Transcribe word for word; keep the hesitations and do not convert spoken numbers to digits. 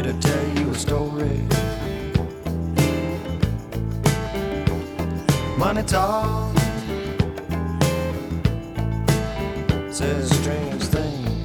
to tell you a story. Money talk says strange things.